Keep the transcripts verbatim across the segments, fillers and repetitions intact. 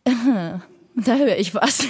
Da höre ich was.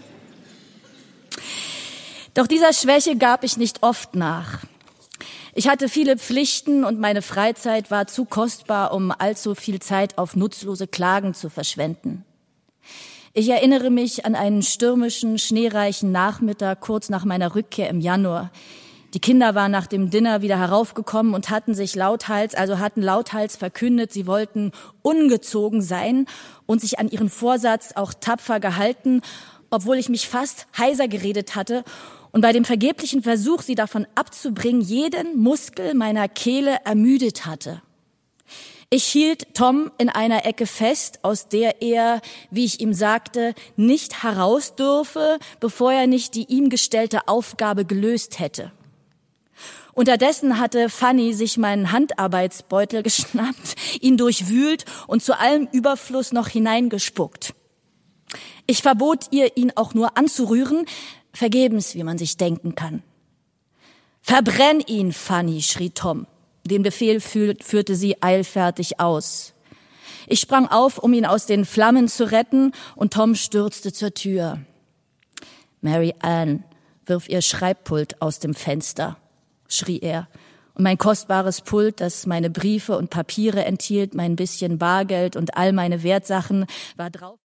Doch dieser Schwäche gab ich nicht oft nach. Ich hatte viele Pflichten und meine Freizeit war zu kostbar, um allzu viel Zeit auf nutzlose Klagen zu verschwenden. Ich erinnere mich an einen stürmischen, schneereichen Nachmittag kurz nach meiner Rückkehr im Januar. Die Kinder waren nach dem Dinner wieder heraufgekommen und hatten sich lauthals, also hatten lauthals verkündet, sie wollten ungezogen sein und sich an ihren Vorsatz auch tapfer gehalten, obwohl ich mich fast heiser geredet hatte und bei dem vergeblichen Versuch, sie davon abzubringen, jeden Muskel meiner Kehle ermüdet hatte. Ich hielt Tom in einer Ecke fest, aus der er, wie ich ihm sagte, nicht heraus dürfe, bevor er nicht die ihm gestellte Aufgabe gelöst hätte. Unterdessen hatte Fanny sich meinen Handarbeitsbeutel geschnappt, ihn durchwühlt und zu allem Überfluss noch hineingespuckt. Ich verbot ihr, ihn auch nur anzurühren, vergebens, wie man sich denken kann. »Verbrenn ihn, Fanny«, schrie Tom. Den Befehl führte sie eilfertig aus. Ich sprang auf, um ihn aus den Flammen zu retten, und Tom stürzte zur Tür. »Mary Ann, wirf ihr Schreibpult aus dem Fenster«, schrie er. Und mein kostbares Pult, das meine Briefe und Papiere enthielt, mein bisschen Bargeld und all meine Wertsachen, war drauf.